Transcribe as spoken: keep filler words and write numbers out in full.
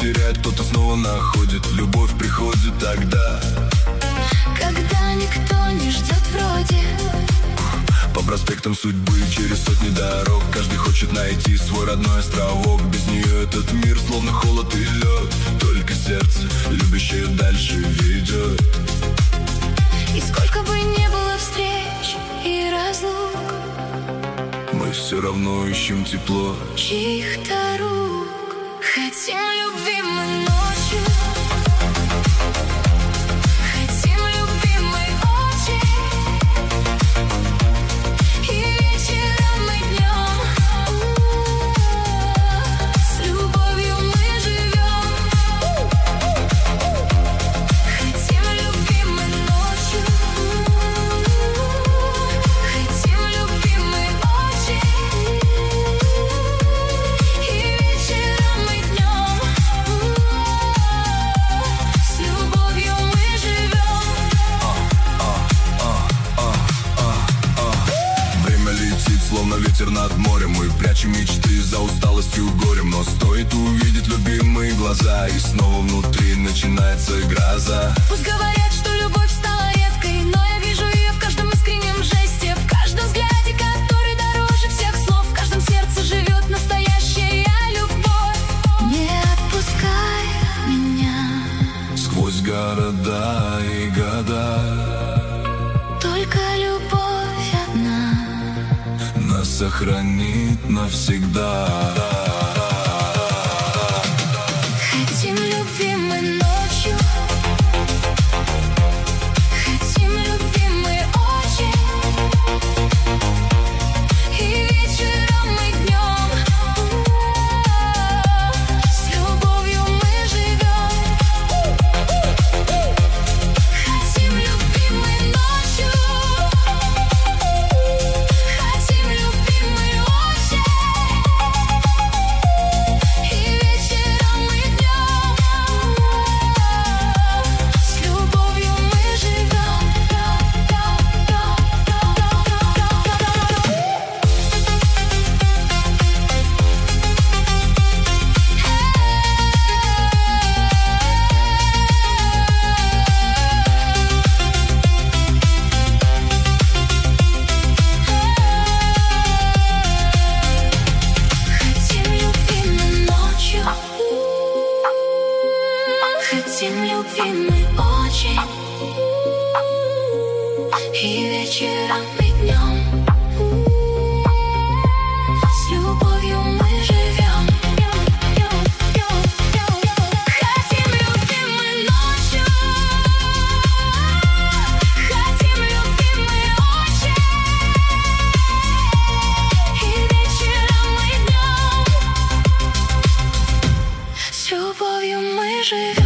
теряет, кто-то снова находит. Любовь приходит тогда, когда никто не ждет вроде. по проспектам судьбы, через сотни дорог. Каждый хочет найти свой родной островок. Без нее этот мир словно холод и лед. Только сердце, любящее, дальше ведет. И сколько бы ни было встреч и разлук, мы все равно ищем тепло чьих-то рук. Хотим любви мы ночью, хотим любви мы очень, и вечером и днем. С любовью мы живем. Хотим любви мы ночью, хотим любви мы очень, и вечером и днем. С любовью мы живем. Время летит, словно ветер над морем. Мы прячем мечты за усталостью, горем. Но стоит увидеть любимые глаза, и снова внутри начинается гроза. Пусть говорят, что любовь стала редкой, но я вижу ее в каждом искреннем жесте, в каждом взгляде, который дороже всех слов. В каждом сердце живет настоящая любовь. Не отпускай меня, Сквозь города и года только любовь одна нас сохранит навсегда. Хотим любви мы ночью, хотим любви мы очень, и вечером и днем. С любовью мы живем. Хотим любви мы ночью, хотим любви мы очень, и вечером и днем. С любовью мы живем. Хотим любви мы ночью, хотим любви мы очень, и вечером и днем. С любовью мы живем. Хотим любви мы ночью, хотим любви мы очень, и вечером и днем. С любовью мы живем.